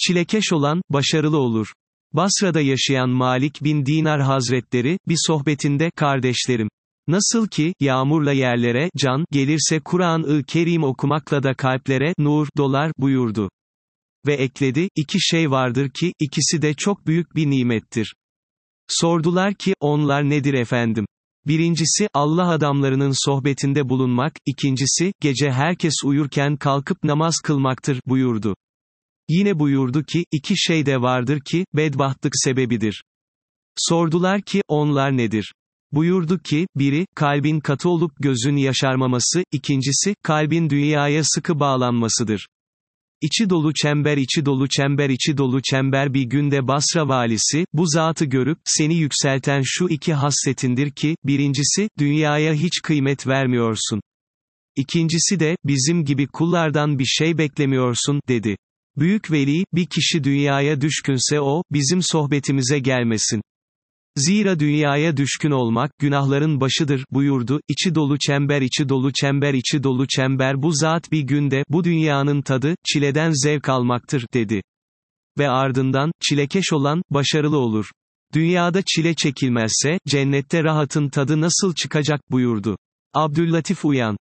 Çilekeş olan, başarılı olur. Basra'da yaşayan Malik bin Dinar Hazretleri, bir sohbetinde, kardeşlerim, nasıl ki, yağmurla yerlere, can, gelirse Kur'an-ı Kerim okumakla da kalplere, nur, dolar, buyurdu. Ve ekledi, iki şey vardır ki, ikisi de çok büyük bir nimettir. Sordular ki, onlar nedir efendim? Birincisi, Allah adamlarının sohbetinde bulunmak, ikincisi, gece herkes uyurken kalkıp namaz kılmaktır, buyurdu. Yine buyurdu ki, iki şey de vardır ki, bedbahtlık sebebidir. Sordular ki, onlar nedir? Buyurdu ki, biri, kalbin katı olup gözün yaşarmaması, ikincisi, kalbin dünyaya sıkı bağlanmasıdır. İçi dolu çember, içi dolu çember, içi dolu çember. Bir günde Basra valisi, bu zatı görüp, seni yükselten şu iki hasletindir ki, birincisi, dünyaya hiç kıymet vermiyorsun. İkincisi de, bizim gibi kullardan bir şey beklemiyorsun, dedi. Büyük veli, bir kişi dünyaya düşkünse o, bizim sohbetimize gelmesin. Zira dünyaya düşkün olmak, günahların başıdır, buyurdu. İçi dolu çember, içi dolu çember, içi dolu çember. Bu zat bir günde, bu dünyanın tadı, çileden zevk almaktır, dedi. Ve ardından, çilekeş olan, başarılı olur. Dünyada çile çekilmezse, cennette rahatın tadı nasıl çıkacak, buyurdu. Abdüllatif Uyan.